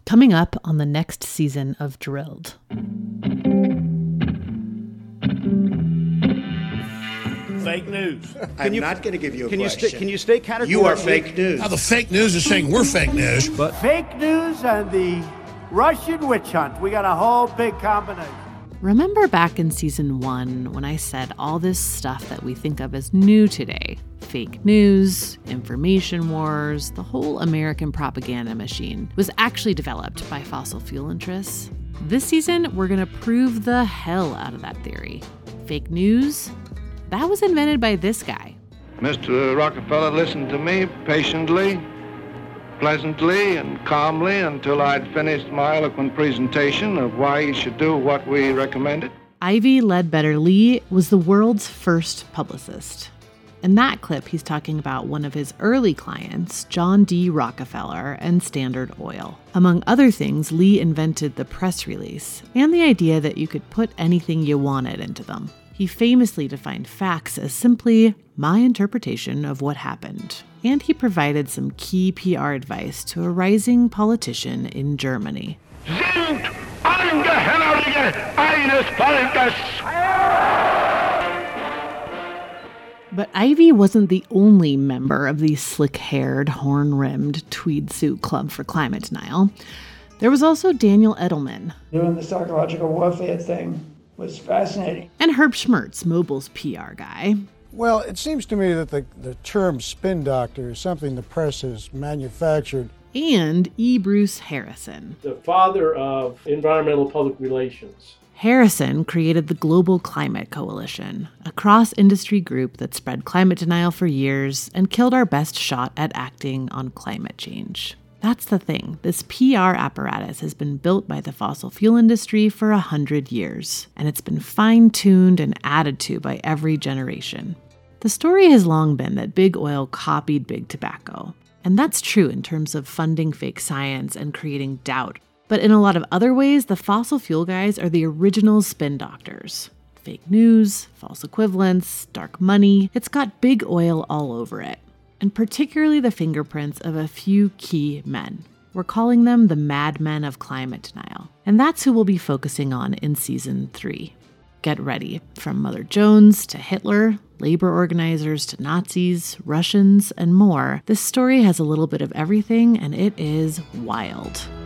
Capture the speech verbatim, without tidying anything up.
Coming up on the next season of Drilled. Fake news. I'm you, not going to give you a can question. You sta- can you stay categorically? You are fake news. Now the fake news is saying we're fake news. But fake news and the Russian witch hunt. We got a whole big combination. Remember back in season one when I said all this stuff that we think of as new today? Fake news, information wars, the whole American propaganda machine was actually developed by fossil fuel interests. This season, we're going to prove the hell out of that theory. Fake news? That was invented by this guy. Mister Rockefeller listened to me patiently, pleasantly, and calmly until I'd finished my eloquent presentation of why he should do what we recommended. Ivy Ledbetter Lee was the world's first publicist. In that clip, he's talking about one of his early clients, John D. Rockefeller and Standard Oil. Among other things, Lee invented the press release and the idea that you could put anything you wanted into them. He famously defined facts as simply my interpretation of what happened. And he provided some key P R advice to a rising politician in Germany. Sind Angehörige eines Volkes! But Ivy wasn't the only member of the slick-haired, horn-rimmed tweed suit club for climate denial. There was also Daniel Edelman. Doing the psychological warfare thing was fascinating. And Herb Schmertz, Mobil's P R guy. Well, it seems to me that the, the term spin doctor is something the press has manufactured. And E. Bruce Harrison, the father of environmental public relations. Harrison created the Global Climate Coalition, a cross-industry group that spread climate denial for years and killed our best shot at acting on climate change. That's the thing. This P R apparatus has been built by the fossil fuel industry for a hundred years, and it's been fine-tuned and added to by every generation. The story has long been that big oil copied big tobacco, and that's true in terms of funding fake science and creating doubt. But in a lot of other ways, the fossil fuel guys are the original spin doctors. Fake news, false equivalents, dark money, it's got big oil all over it. And particularly the fingerprints of a few key men. We're calling them the madmen of climate denial. And that's who we'll be focusing on in season three. Get ready. From Mother Jones to Hitler, labor organizers to Nazis, Russians, and more, this story has a little bit of everything, and it is wild.